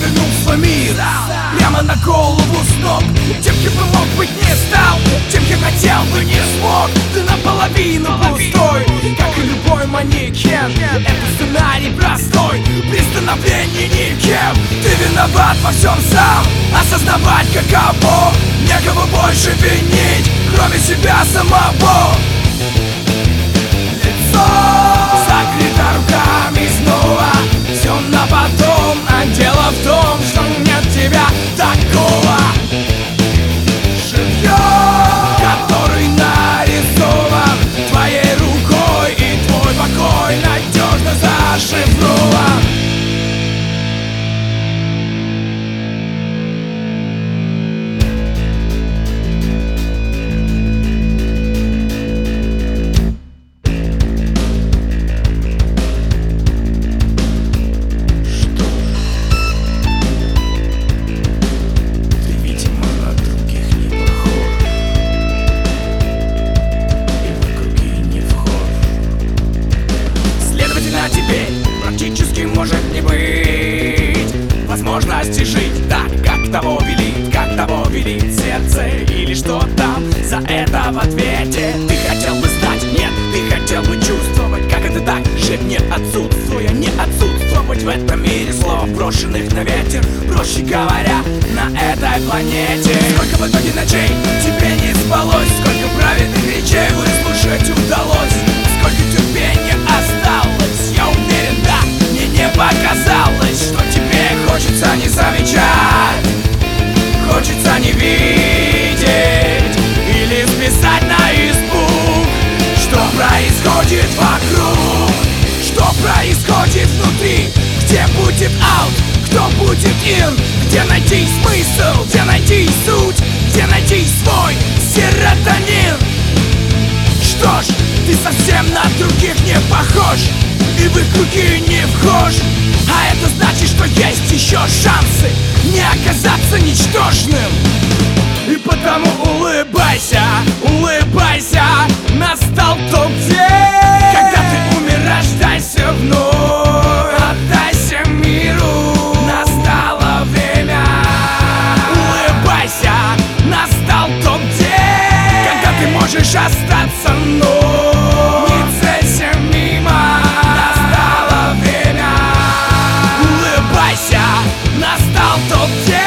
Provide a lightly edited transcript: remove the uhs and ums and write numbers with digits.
перевернул свой мир прямо на голову с ног. Тем, кем бы мог быть, не стал, тем, кем хотел бы, не смог. Ты наполовину пустой, как и любой манекен. Это сценарий простой, при становлении никем. Ты виноват во всем сам, осознавать каково. Некого больше винить, кроме себя самого. Лицо закрыто руками снова, все на потом, а дело в том, что нет тебя такого. Живьем, который нарисован твоей рукой, и твой покой надежно зашифрован. Практически может не быть возможности жить так, как того велит сердце или что там за это в ответе. Ты хотел бы знать, нет, ты хотел бы чувствовать, как это так, жить не отсутствуя, не отсутствовать в этом мире слов, брошенных на ветер, проще говоря, на этой планете. Сколько в итоге ночей тебе не спалось, сколько праведных речей выслушать удалось, сколько терпения осталось, я уверен, да, мне не показалось, что тебе хочется не замечать, хочется не видеть или списать на испуг, что происходит вокруг, что происходит внутри, где будет аут, кто будет ин, где найти смысл, где найти суть, где найти свой серотонин. Что ж, ты совсем на других не похож и в их круги не вхож, а это значит, что есть еще шансы не оказаться ничтожным. И потому улыбайся, улыбайся, настал тот день, когда ты умираешь, рождайся вновь, отдайся миру, настало время. Улыбайся, настал тот день, когда ты можешь остаться, но не целься мимо, настало время. Улыбайся, настал тот день,